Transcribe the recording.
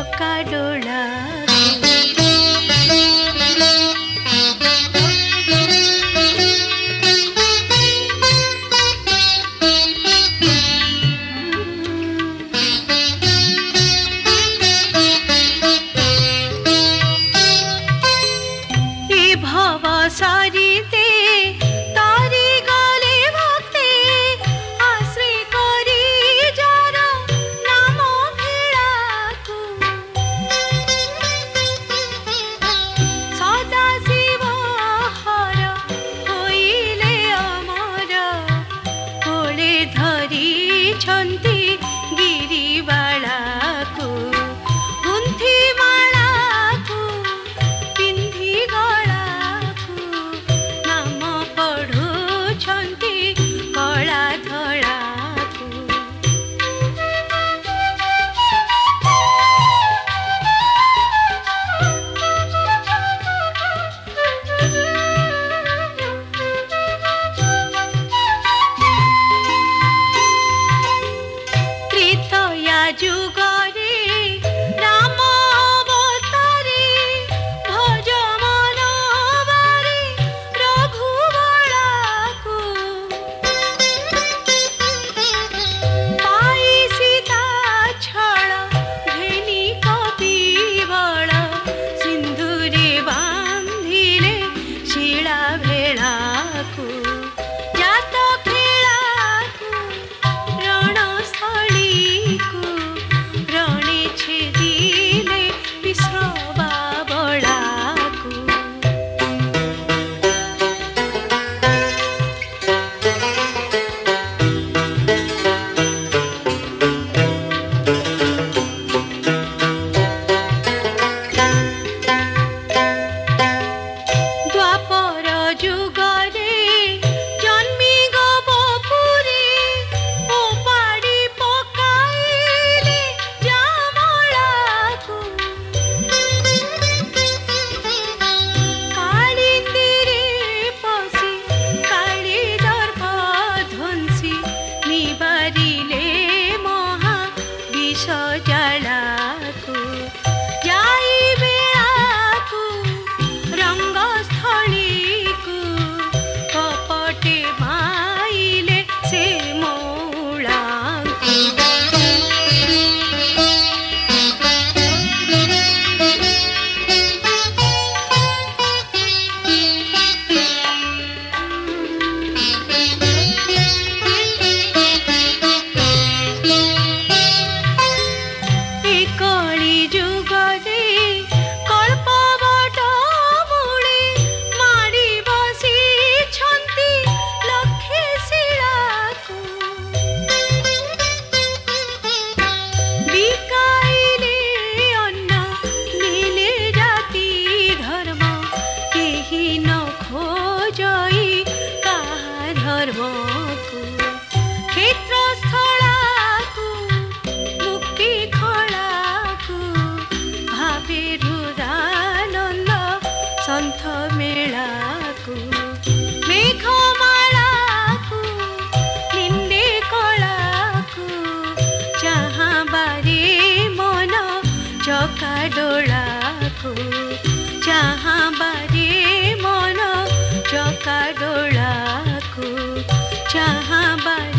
चकाडोला भव सारिते तारी गले भक्ते आश्रय करी जार नाम भेड़ाकू सदा शिव हर होइले अमर कोले धरी छंती गिरिबालाकू गुंथी मालाकू पिंधी गला कला धड़ा त्रेतया जुगरे राम अवतारे भज मनोबारे रघुबराकू पाई सीता छळ घेनी कपिबल सिंधुरे बांधिले शिला भेड़ाकू जात खेलाकू रणस्थलीकू रणे छेदिले विश्रवा बड़ाकू द्वापर जुगरे जन्मी गोपपुरे ओपाड़ी पकाइले जामलाकू कालिंदीरे पसी काली दर्प ध्वंसी निबारिले महा विष जलाकू जाई बेलाकू रंगस्थलीकू कपटे माइले से मौलाकू कली जुगरे कल्पवट मूले माड़ी बसी छंती लक्षे शिलाकू बिकाइले अन्न नेले जाति धर्म केही न खोजई काहा धर्मकू क्षेत्रस्थलाकू मुक्ति खलाकू भावे रुदानंद संथ मेलाकू मेघमालाकू निंदे कलाकू जहाँ बारे मन चकाडोलाकू जहाँ बारे मन चकाडोलाकू जहाँ बारे